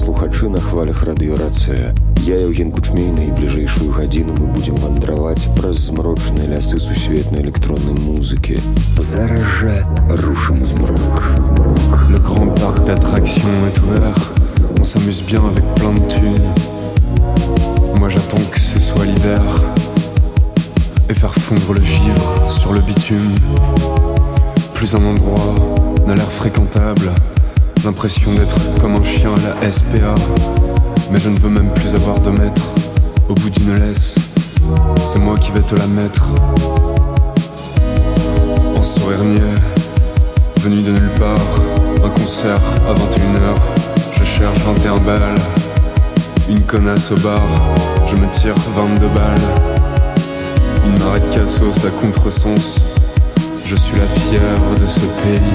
слухачы на хвалях радыёрацыя. Я Евген Кучмей, найбліжэйшую гадзіну мы будзем вандраваць праз змрочныя лясы сусветнай электроннай музыкі. Зараз жа рушым у змрок. Le grand parc d'attractions est ouvert. On s'amuse bien avec plein de thunes. Moi j'attends que ce soit l'hiver et faire fondre le givre sur le bitume. Plus un endroit n'a l'air fréquentable. L'impression d'être comme un chien à la SPA. Mais je ne veux même plus avoir de maître au bout d'une laisse. C'est moi qui vais te la mettre. En sourire niais, venu de nulle part. Un concert à 21h. Je cherche 21 balles. Une connasse au bar. Je me tire 22 balles. Il m'arrête cassos à contresens. Je suis la fièvre de ce pays.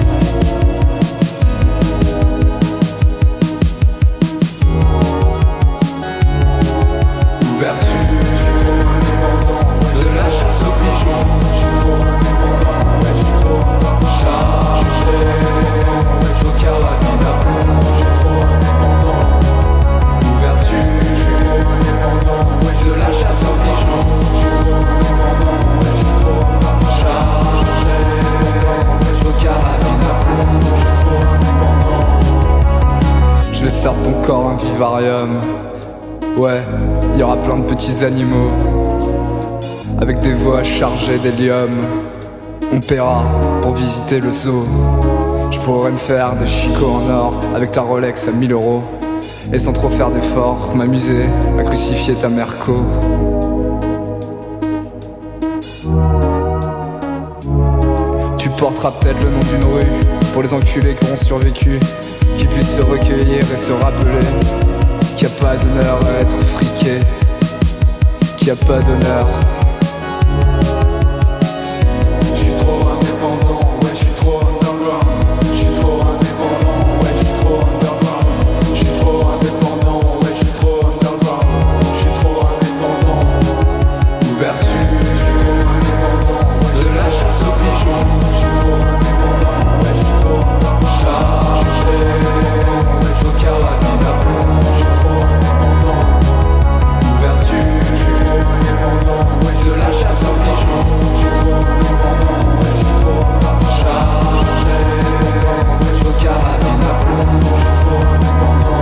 Ouverture, je suis trop indépendant. De la chasse aux pigeons, je suis trop indépendant. Je suis trop chargé. Au carabine à plomb, je suis trop indépendant. Ouverture, je suis trop indépendant. De la chasse aux pigeons, je suis trop indépendant. Je suis trop chargé. Au carabine à plomb, je suis trop indépendant. Je vais faire de ton corps un vivarium. Ouais, il y aura plein de petits animaux avec des voix chargées d'hélium. On paiera pour visiter le zoo. Je pourrais me faire des chicots en or avec ta Rolex à 1000 €. Et sans trop faire d'efforts, m'amuser à crucifier ta Merco. Tu porteras peut-être le nom d'une rue pour les enculés qui auront survécu, qui puissent se recueillir et se rappeler qu'il n'y a pas d'honneur à être friqué, qu'il n'y a pas d'honneur. Je suis trop indépendant, ouais je suis trop underground. Je suis trop indépendant, ouais je suis trop underground. Je suis trop indépendant, ouais je suis trop underground. Je suis trop indépendant. Ouverture, je suis trop indépendant. De la chasse aux pigeons, je suis trop indépendant, ouais je suis trop chargé. Au carabine à plomb, je suis trop indépendant. Ouverture, je suis trop indépendant. Ouais, de la chasse aux pigeons, je suis trop indépendant. Ouais, je suis trop chargé. Au carabine à plomb, je suis trop indépendant.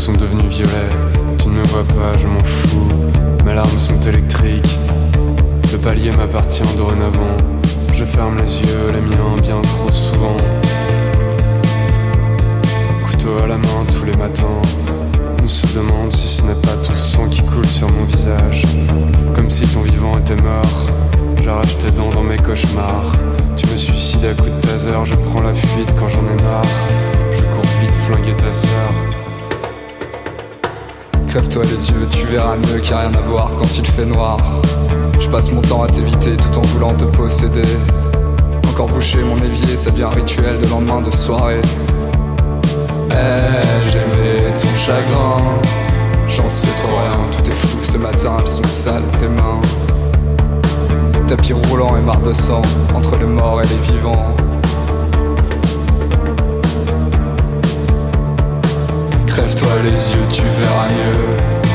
sont devenus violets. Tu ne me vois pas, je m'en fous. Mes larmes sont électriques. Le palier m'appartient dorénavant. Je ferme les yeux, les miens bien trop souvent. Couteau à la main tous les matins. On se demande si ce n'est pas ton sang qui coule sur mon visage. Comme si ton vivant était mort. J'arrache tes dents dans mes cauchemars. Tu me suicides à coups de taser. Je prends la fuite quand j'en ai marre. Je cours vite flinguer ta sœur. Crève-toi les yeux, tu verras mieux qu'il n'y a rien à voir quand il fait noir. Je passe mon temps à t'éviter tout en voulant te posséder. Encore boucher mon évier, ça devient un rituel de lendemain de soirée. J'aimais ton chagrin. J'en sais trop rien, tout est flou ce matin, elles sont sales tes mains. Tapis roulant et marre de sang, entre les morts et les vivants. Crève-toi les yeux, tu verras mieux.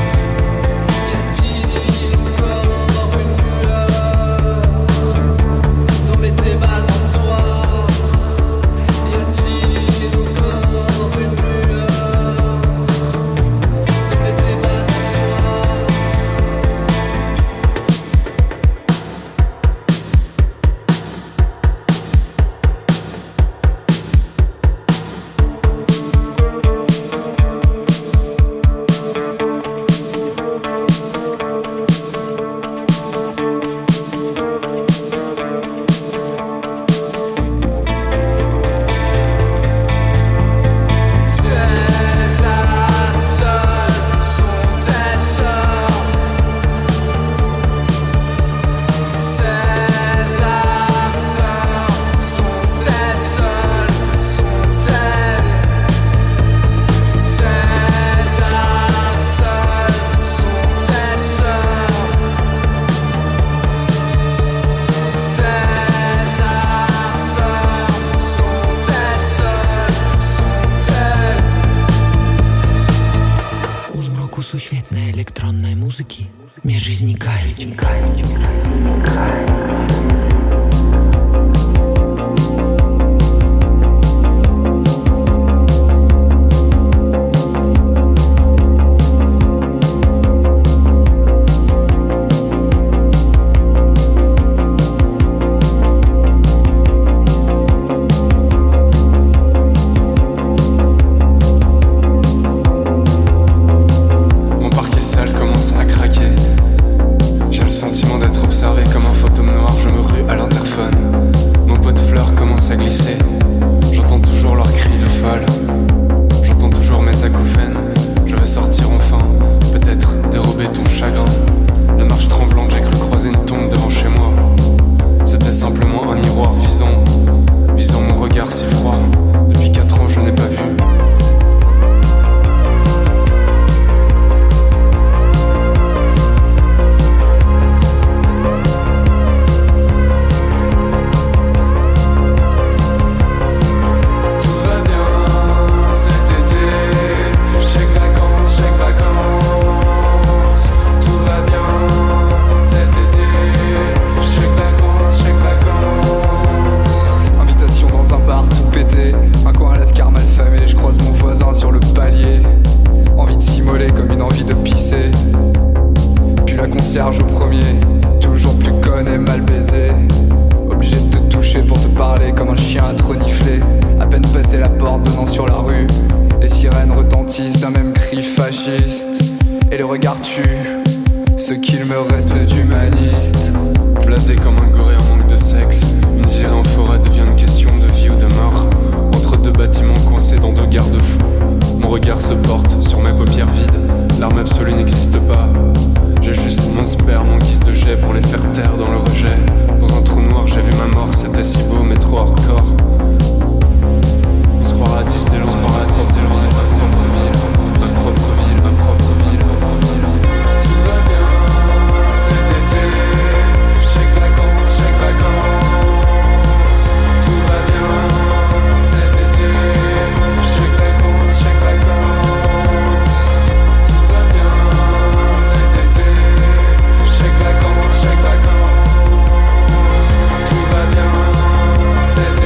Świetnej elektronnej muzyki mierzy znikają. Cet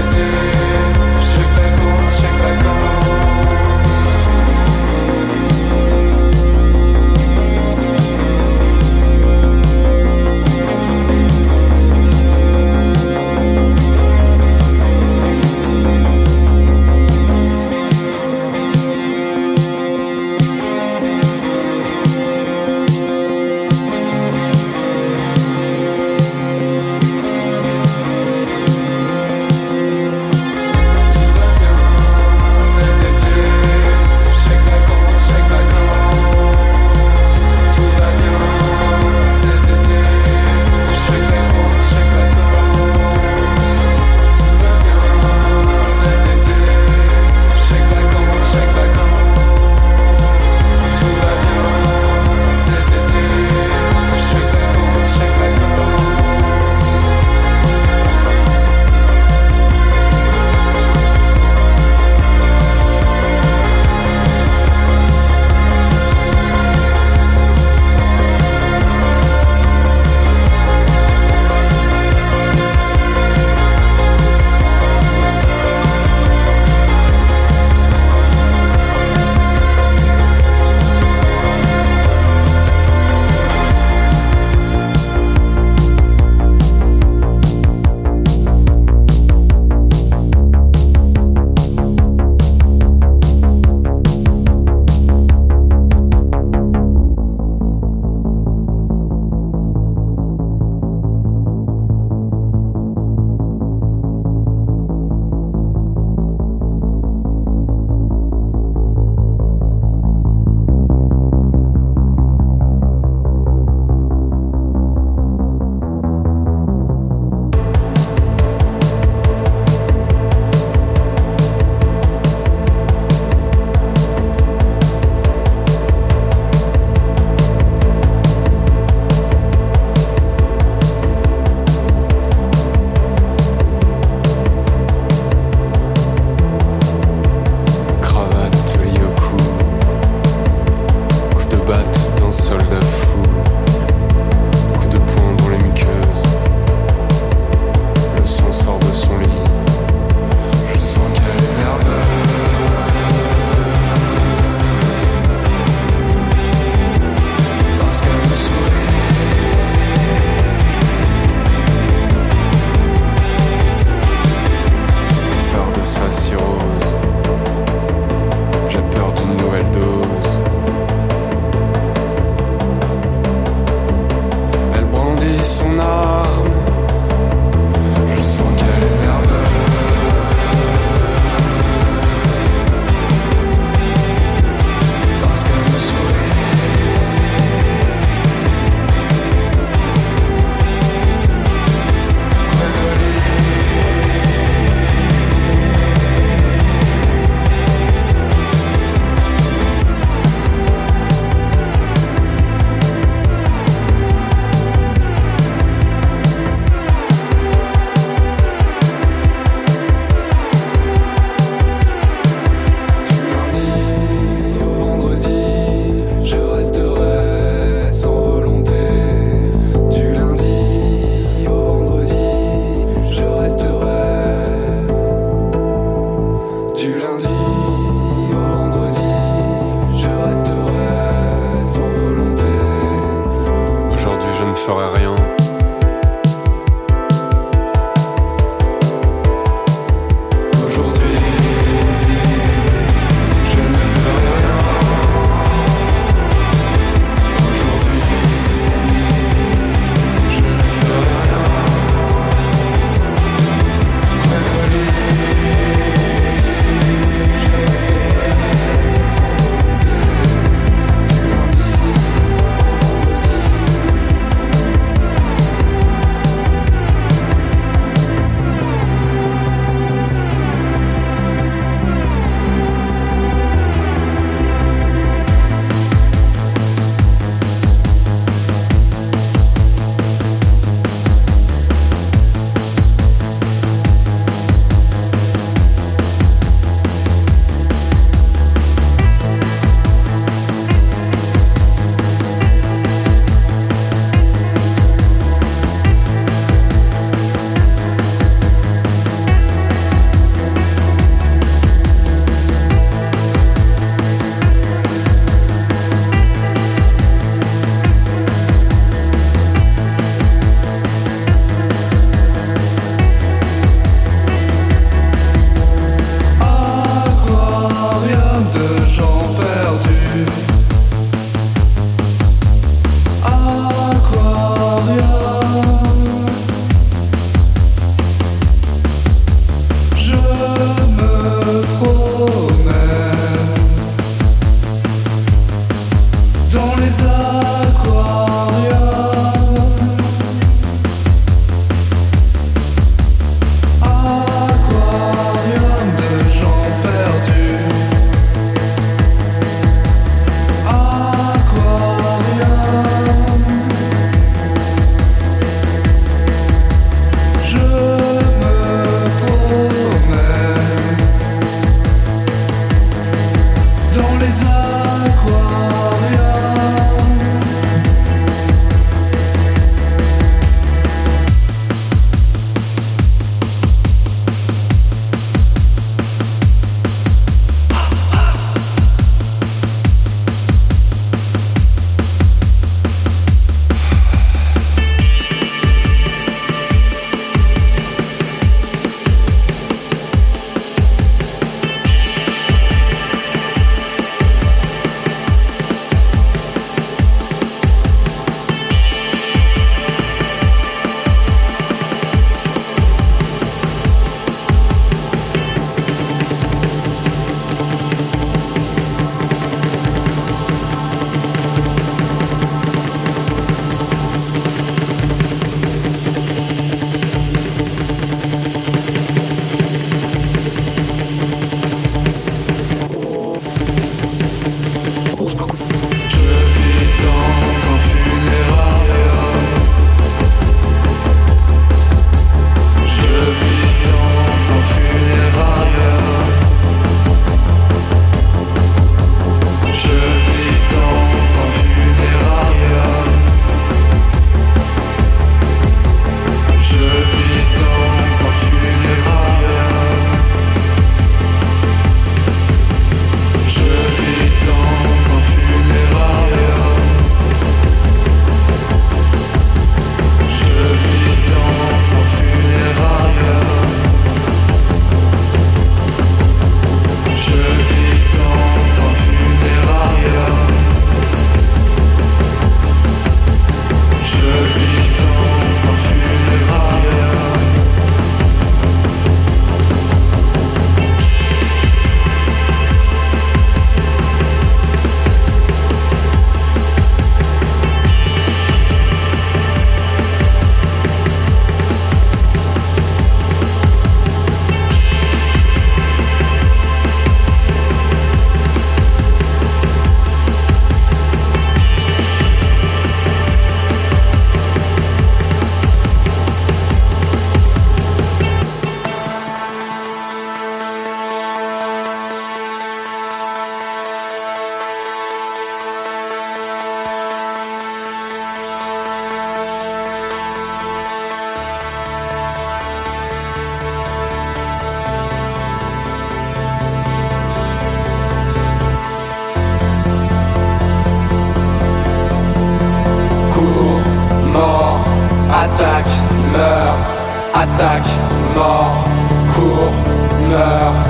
attaque, mort, cours, meurt,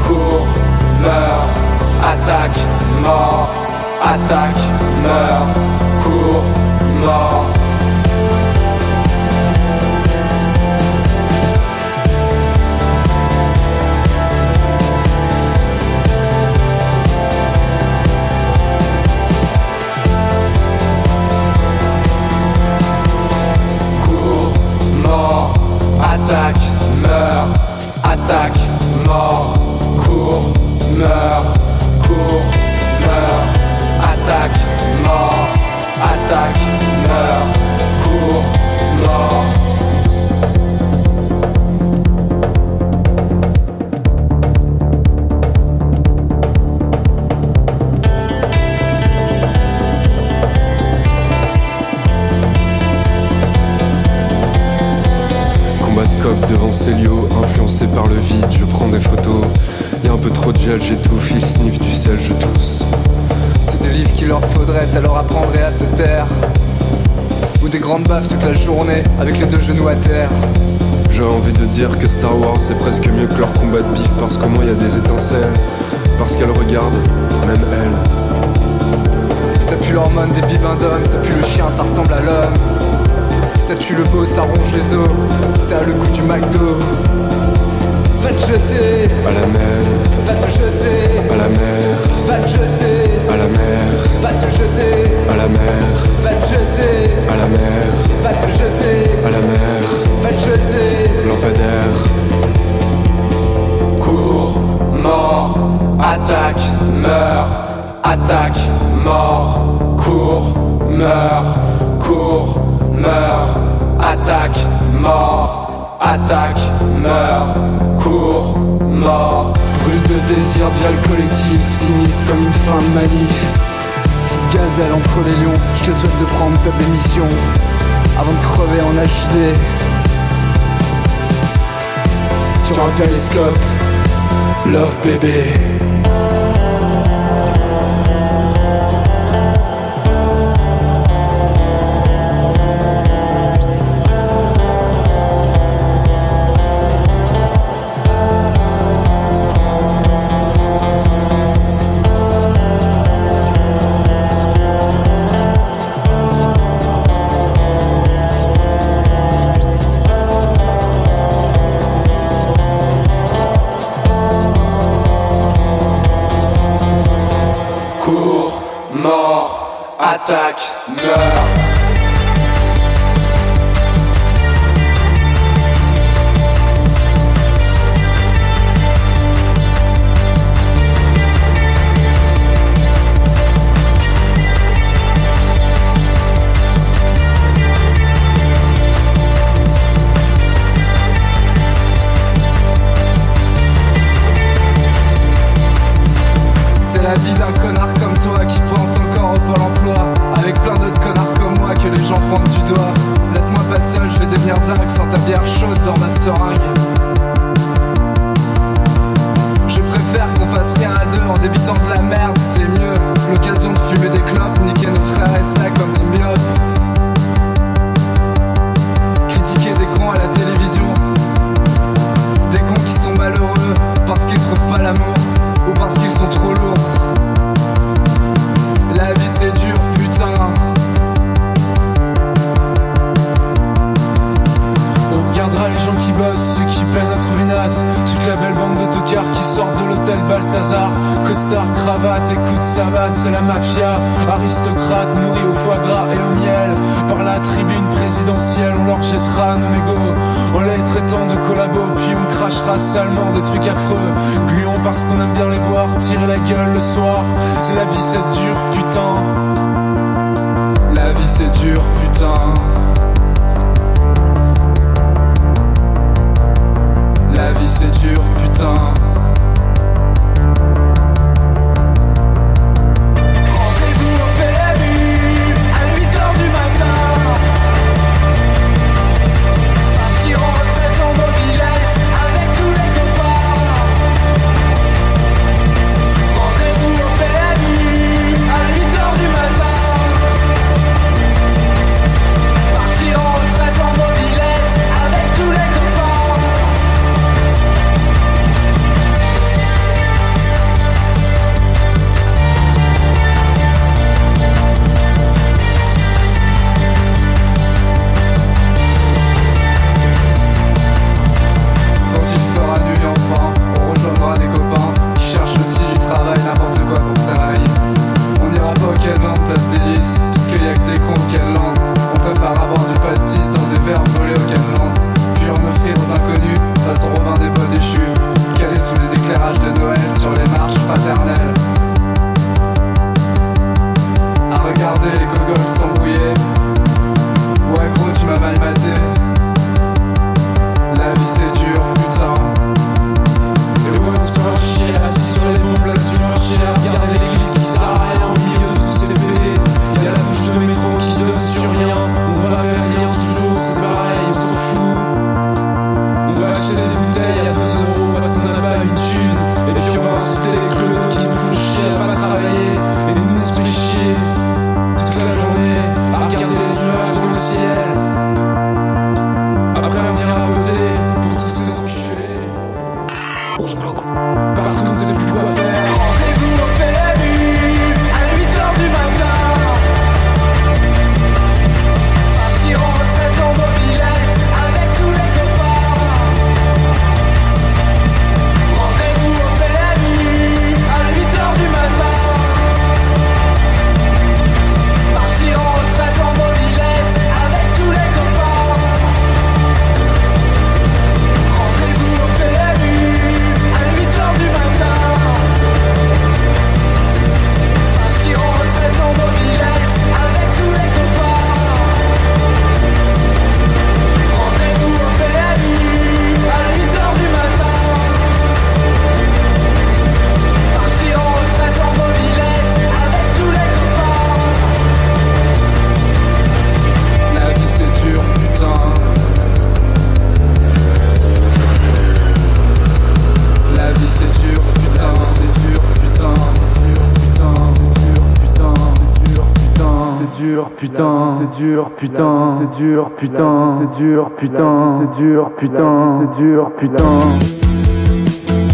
attaque, mort, meurt, cours, mort. Attaque, meurt, attaque, mort, cours, meurt, attaque, mort, cours, mort. Devant Célio, influencé par le vide, je prends des photos. Y'a un peu trop de gel, j'étouffe, ils sniffent du sel, je tousse. C'est des livres qu'il leur faudrait, ça leur apprendrait à se taire. Ou des grandes baffes toute la journée, avec les deux genoux à terre. J'aurais envie de dire que Star Wars c'est presque mieux que leur combat de bif, parce qu'au moins y'a des étincelles. Parce qu'elles regardent, même elles. Ça pue l'hormone des bibindomes, ça pue le chien, ça ressemble à l'homme. Ça tue le beau, ça ronge les os, ça a le goût du McDo. Va te jeter à la mer, va te jeter à la mer, va te jeter à la mer, va te jeter à la mer, va te jeter à la mer, va te jeter à la mer, va te jeter. Lampadaire. Cours, mort, attaque, meurt, attaque, mort, cours, meurt, attaque, mort, meurt, cours, mort. Brûle de désir via le collectif, sinistre comme une fin de manif. Petite gazelle entre les lions, je te souhaite de prendre ta démission avant de crever en HD. Sur un périscope, love bébé. Attaque, meurt. C'est la vie d'un connard comme toi qui pointe encore au Pôle emploi, avec plein d'autres connards comme moi que les gens pointent du doigt. Laisse-moi pas seul, je vais devenir dingue sans ta bière chaude dans ma seringue. Je préfère qu'on fasse rien à deux en débitant de la merde, c'est mieux. L'occasion de fumer des clopes, niquer notre RSA comme des myopes. Critiquer des cons à la télévision, des cons qui sont malheureux parce qu'ils trouvent pas l'amour ou parce qu'ils sont trop lourds. La vie c'est dur, putain. On regardera les gens qui bossent, ceux qui peinent à trouver naze. Toute la belle bande de tocards qui sortent de l'hôtel Balthazar. Costard, cravate, écoute savate, c'est la mafia. Aristocrate, nourris au foie gras et au miel. Par la tribune présidentielle, on leur jettera nos mégots en les traitant de collabos. Puis on crachera salement des trucs affreux, gluants parce qu'on aime bien les voir tirer la gueule le soir. C'est la vie, c'est dur, putain. La vie c'est dur, putain. La vie c'est dur, putain. Rendez-vous au PMU à 8h du matin. Partir en retraite en mobilette avec tous les copains. Rendez-vous au PMU à 8h du matin. Partir en retraite en mobilette avec tous les copains. звук. Parce qu'on ne sait plus quoi faire. Rendez-vous au PMU à 8h du matin. Partir en retraite en mobilette avec tous les copains. Rendez-vous au PMU à 8h du matin. Partir en retraite en mobilette avec tous les copains. Rendez-vous au PMU à 8h du matin. Partir en retraite en mobilette avec tous les copains. Rendez-vous au PMU à 8h du matin. Partir en retraite en mobilette avec tous les copains. La vie c'est dur, putain. La vie c'est dur, putain, c'est dur, putain, c'est dur, putain, c'est dur, putain, c'est dur, putain, c'est dur, putain, c'est dur, putain, c'est dur, putain, c'est dur, putain.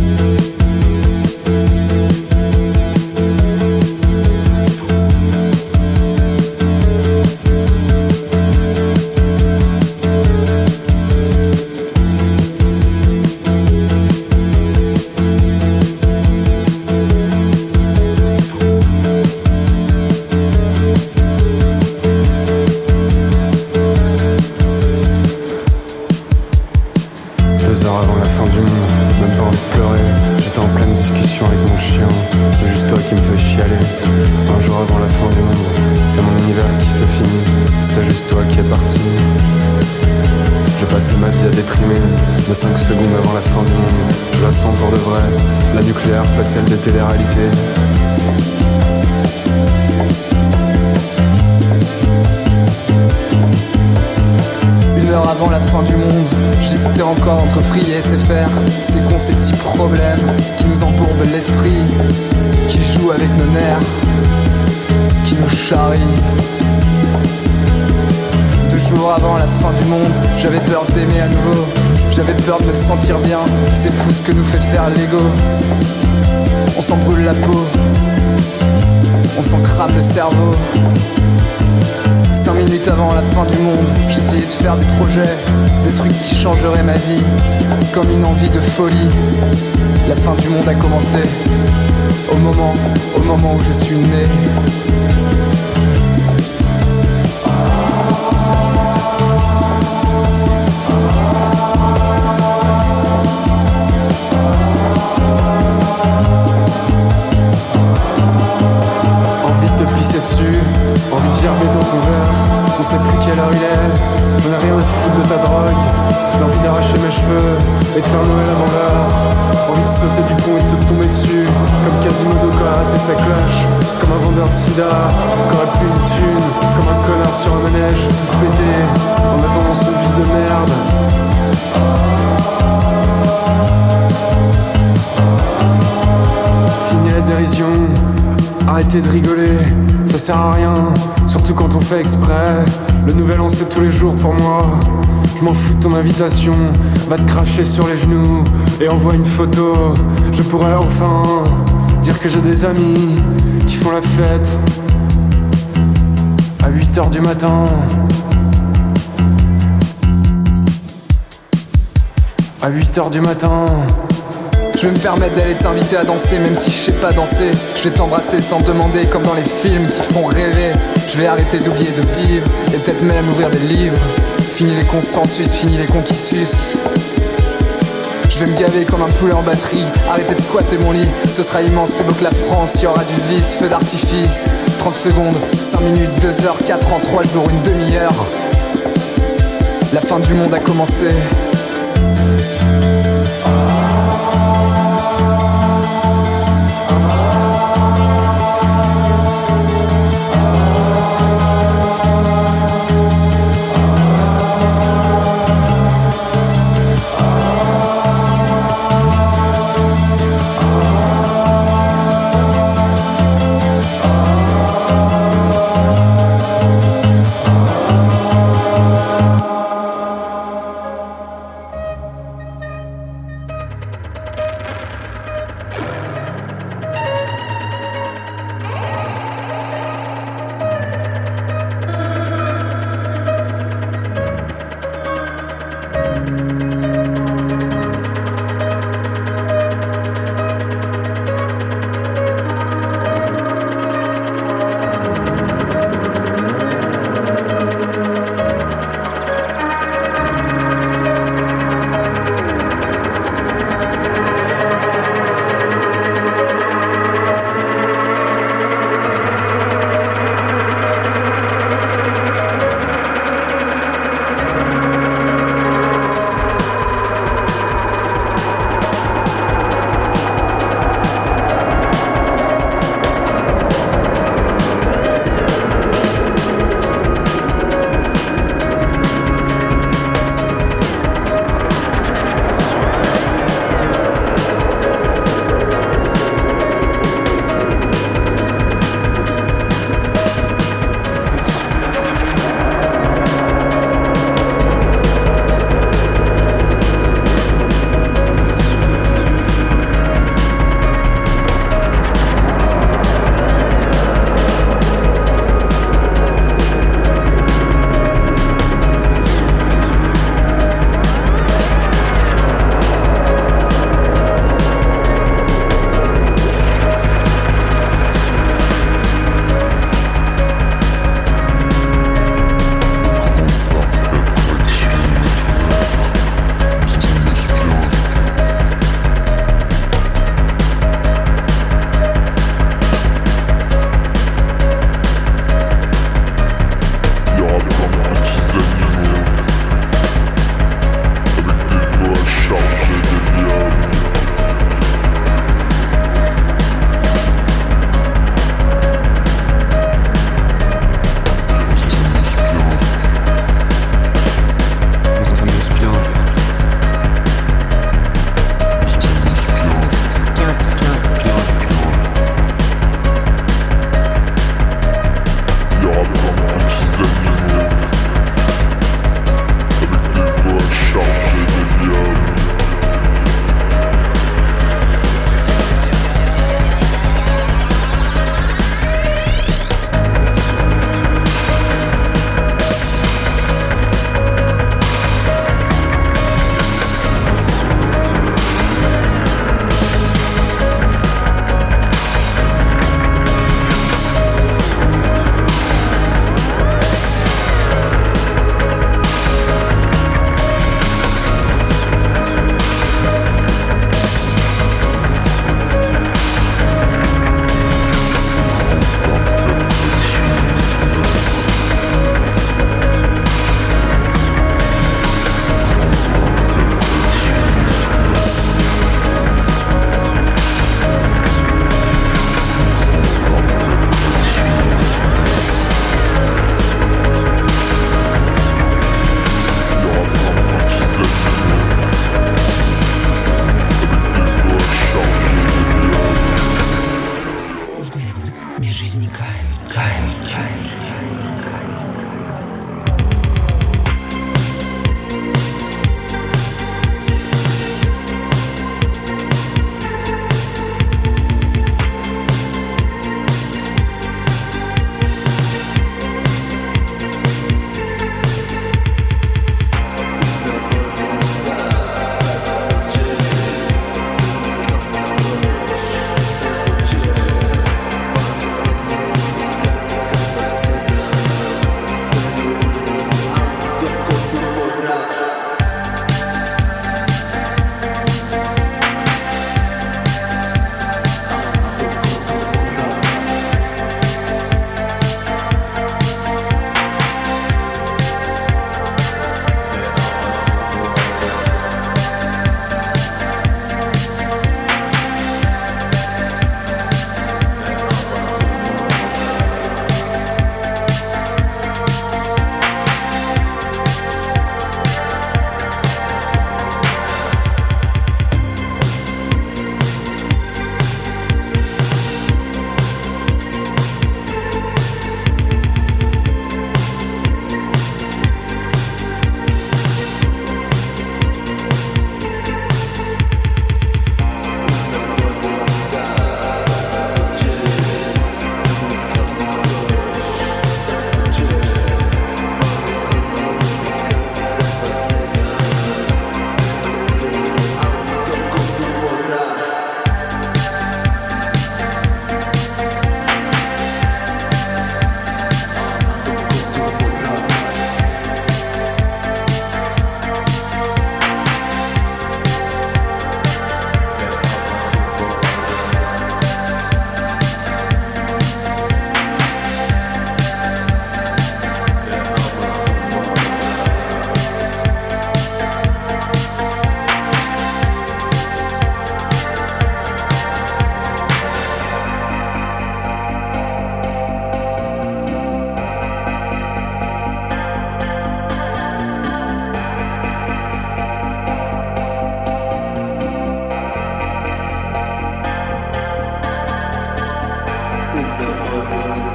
Mais 5 secondes avant la fin du monde, je la sens pour de vrai. La nucléaire, pas celle des téléréalités. Une heure avant la fin du monde, j'hésitais encore entre Free et SFR. C'est con ces petits problèmes qui nous embourbent l'esprit, qui jouent avec nos nerfs, qui nous charrient. 2 jours avant la fin du monde, j'avais peur d'aimer à nouveau. J'avais peur de me sentir bien, c'est fou ce que nous fait faire l'ego. On s'en brûle la peau, on s'en crame le cerveau. 5 minutes avant la fin du monde, j'essayais de faire des projets, des trucs qui changeraient ma vie, comme une envie de folie. La fin du monde a commencé, au moment où je suis né. Envie de gerber dans ton verre, on sait plus quelle heure il est. On a rien à foutre de ta drogue. L'envie d'arracher mes cheveux et de faire Noël avant l'heure. Envie de sauter du pont et de te tomber dessus, comme Quasimodo quand a raté sa cloche. Comme un vendeur de sida, qui aurait plus une thune. Comme un connard sur un manège, tout pété, en attendant son bus de merde. Fini la dérision, arrêtez de rigoler, ça sert à rien, surtout quand on fait exprès. Le nouvel an c'est tous les jours pour moi. Je m'en fous de ton invitation, va te cracher sur les genoux et envoie une photo. Je pourrais enfin dire que j'ai des amis qui font la fête à 8h du matin. À 8h du matin. Je vais me permettre d'aller t'inviter à danser, même si je sais pas danser. Je vais t'embrasser sans demander, comme dans les films qui font rêver. Je vais arrêter d'oublier de vivre, et peut-être même ouvrir des livres. Fini les consensus, fini les conquis suces. Je vais me gaver comme un poulet en batterie. Arrêtez de squatter mon lit, ce sera immense, plus beau que la France. Il y aura du vice, feu d'artifice. 30 secondes, 5 minutes, 2 heures, 4 ans, 3 jours, une demi-heure. La fin du monde a commencé.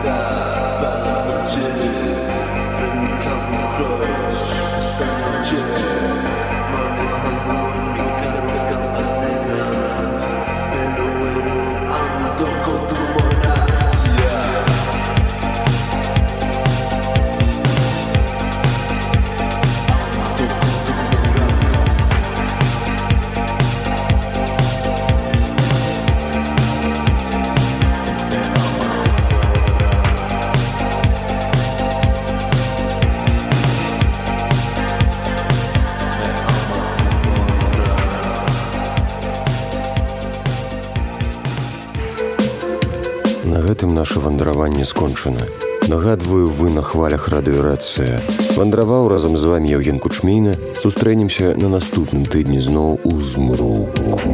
Наша вандраванне скончана. Нагадваю, вы на хвалях радыёрацыя. Вандраваў разам з вамі Евген Кучмейна. Сустрэнемся на наступным тыдні зноў у змроўку.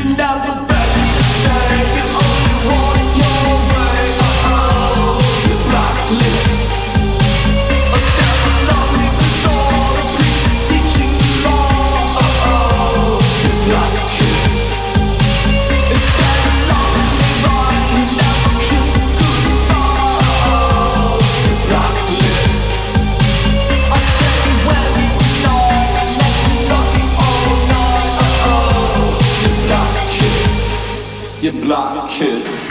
Your black kiss.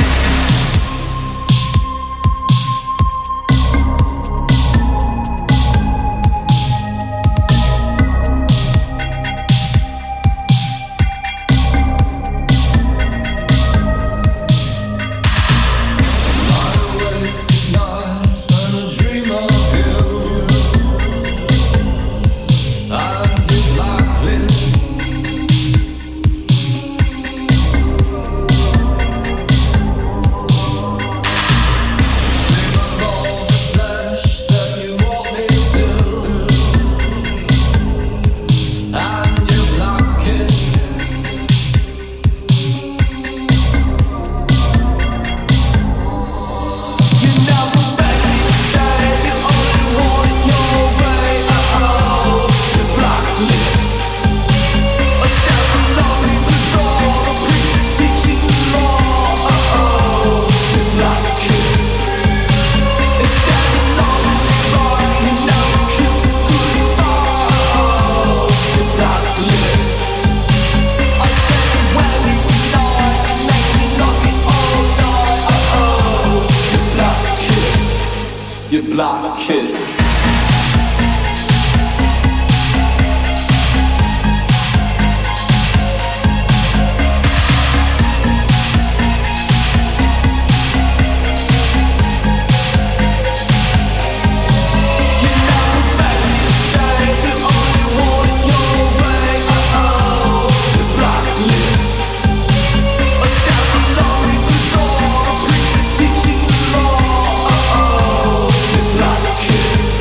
Your black kiss. Kiss.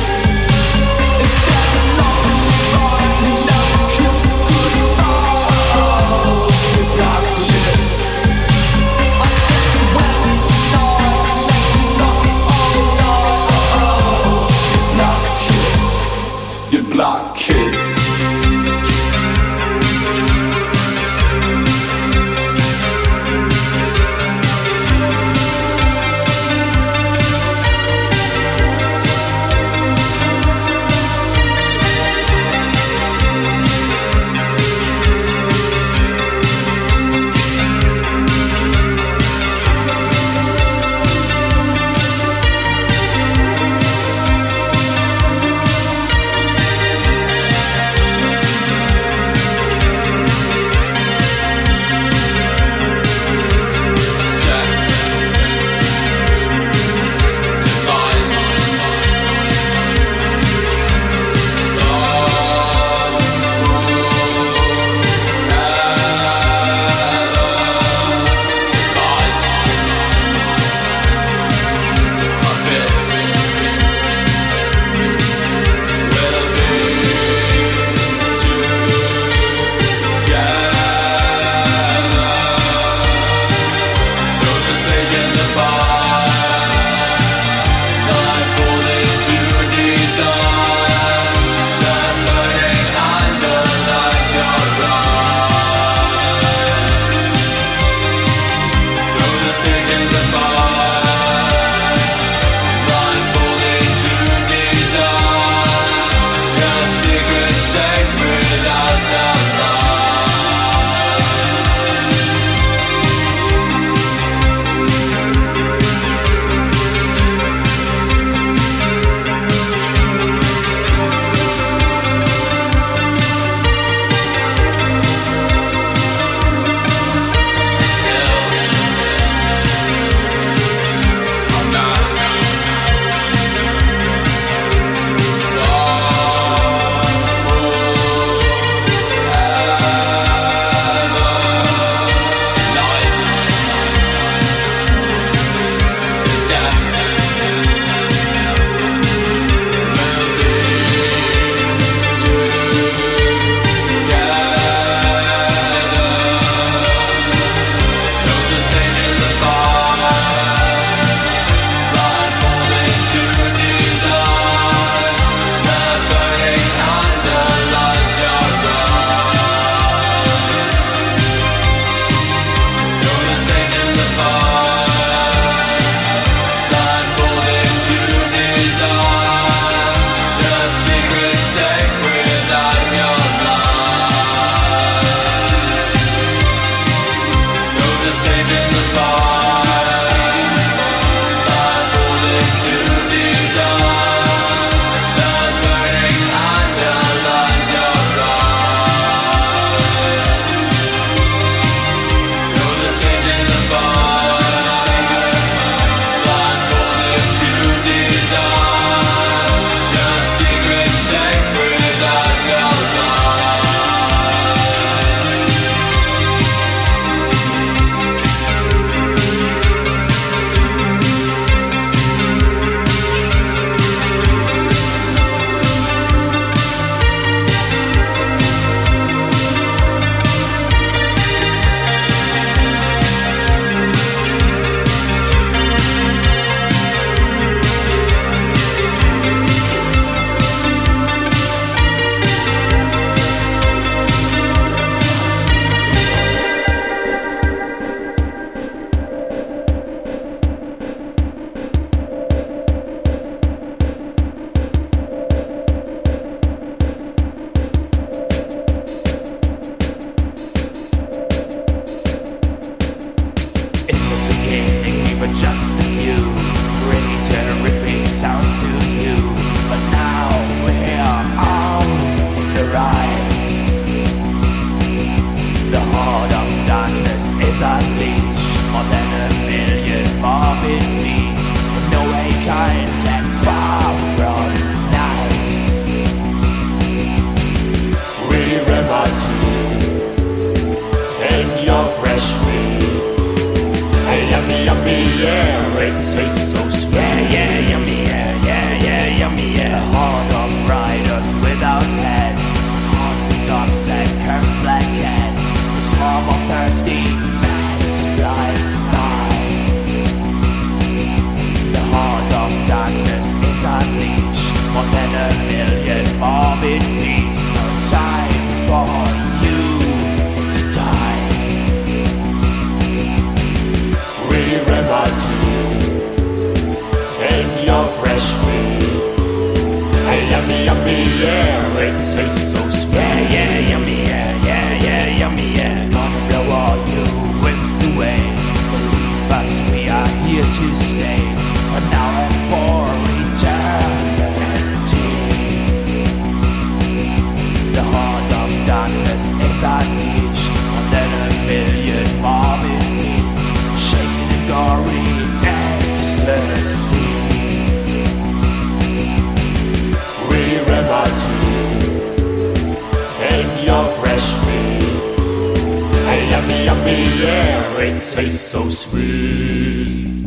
but just a few really terrific sounds to you. But now we're on the rise. The heart of darkness is unleashed. More than a million morbid beasts. No way kind and far from nice. Remember to in your fresh meat. Hey, yummy, yummy, yeah, it tastes so sweet. Yeah, yeah, yummy, yeah, yeah, yeah, yummy, yeah. A horde of riders without heads, haunted dogs and cursed black cats. A swarm of thirsty bats flies by. The heart of darkness is unleashed. More than a million morbid beasts. So it's time for you to die. Remember to in your fresh meat. Hey, yummy, yummy, yeah, it tastes so sweet. Yeah, yeah, yummy, yeah, yeah, yeah, yummy, yeah. Gonna blow all you whims away. Believe us, we are here to stay. For now and for eternity. The heart of darkness is unleashed. More than a million morbid beats, shaking in gory ecstasy. Remember to in your fresh meat. Hey, yummy, yummy, yeah, it tastes so sweet.